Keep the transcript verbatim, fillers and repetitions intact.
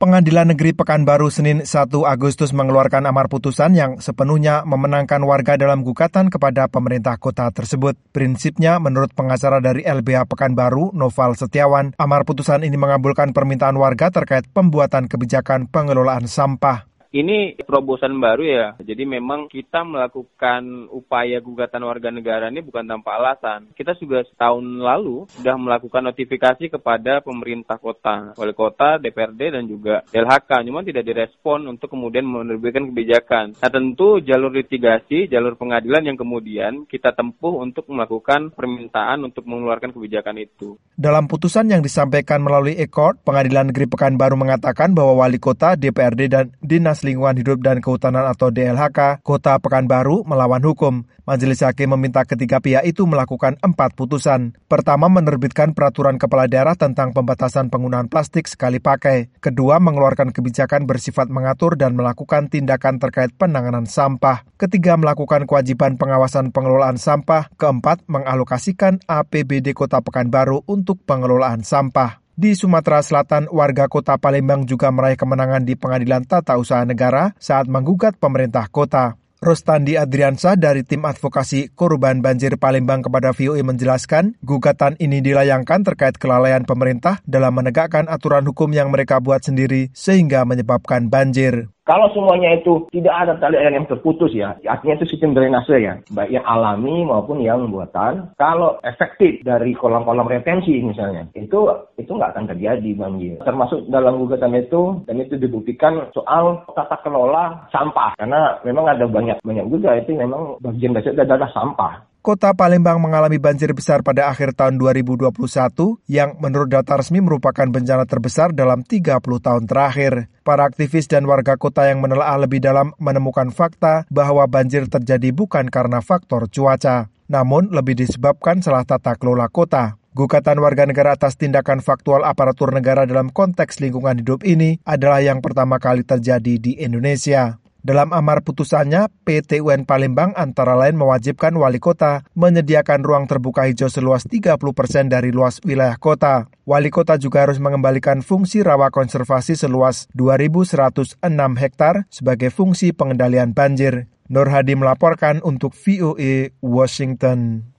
Pengadilan Negeri Pekanbaru Senin satu Agustus mengeluarkan amar putusan yang sepenuhnya memenangkan warga dalam gugatan kepada pemerintah kota tersebut. Prinsipnya, menurut pengacara dari L B H Pekanbaru, Noval Setiawan, amar putusan ini mengabulkan permintaan warga terkait pembuatan kebijakan pengelolaan sampah. Ini terobosan baru ya, jadi memang kita melakukan upaya gugatan warga negara ini bukan tanpa alasan. Kita juga setahun lalu sudah melakukan notifikasi kepada pemerintah kota, wali kota, D P R D, dan juga L H K, cuma tidak direspon untuk kemudian menerbitkan kebijakan. Nah tentu jalur litigasi, jalur pengadilan yang kemudian kita tempuh untuk melakukan permintaan untuk mengeluarkan kebijakan itu. Dalam putusan yang disampaikan melalui e-court, Pengadilan Negeri Pekanbaru mengatakan bahwa wali kota, D P R D, dan Dinas Lingkungan Hidup dan Kehutanan atau D L H K, Kota Pekanbaru melawan hukum. Majelis Hakim meminta ketiga pihak itu melakukan empat putusan. Pertama, menerbitkan peraturan kepala daerah tentang pembatasan penggunaan plastik sekali pakai. Kedua, mengeluarkan kebijakan bersifat mengatur dan melakukan tindakan terkait penanganan sampah. Ketiga, melakukan kewajiban pengawasan pengelolaan sampah. Keempat, mengalokasikan A P B D Kota Pekanbaru untuk pengelolaan sampah. Di Sumatera Selatan, warga kota Palembang juga meraih kemenangan di Pengadilan Tata Usaha Negara saat menggugat pemerintah kota. Rostandi Adriansah dari tim advokasi korban banjir Palembang kepada V O A menjelaskan, gugatan ini dilayangkan terkait kelalaian pemerintah dalam menegakkan aturan hukum yang mereka buat sendiri sehingga menyebabkan banjir. Kalau semuanya itu tidak ada tali air yang terputus ya, artinya itu sistem drainase ya, baik yang alami maupun yang buatan. Kalau efektif dari kolam-kolam retensi misalnya, itu itu nggak akan terjadi banjir. Termasuk dalam gugatan itu, dan itu dibuktikan soal tata kelola sampah, karena memang ada banyak banyak juga itu memang bagian dasar adalah sampah. Kota Palembang mengalami banjir besar pada akhir tahun dua ribu dua puluh satu yang menurut data resmi merupakan bencana terbesar dalam tiga puluh tahun terakhir. Para aktivis dan warga kota yang menelaah lebih dalam menemukan fakta bahwa banjir terjadi bukan karena faktor cuaca, namun lebih disebabkan salah tata kelola kota. Gugatan warga negara atas tindakan faktual aparatur negara dalam konteks lingkungan hidup ini adalah yang pertama kali terjadi di Indonesia. Dalam amar putusannya, P T U N Palembang antara lain mewajibkan wali kota menyediakan ruang terbuka hijau seluas tiga puluh persen dari luas wilayah kota. Wali kota juga harus mengembalikan fungsi rawa konservasi seluas dua ribu seratus enam hektar sebagai fungsi pengendalian banjir. Nur Hadi melaporkan untuk V O A Washington.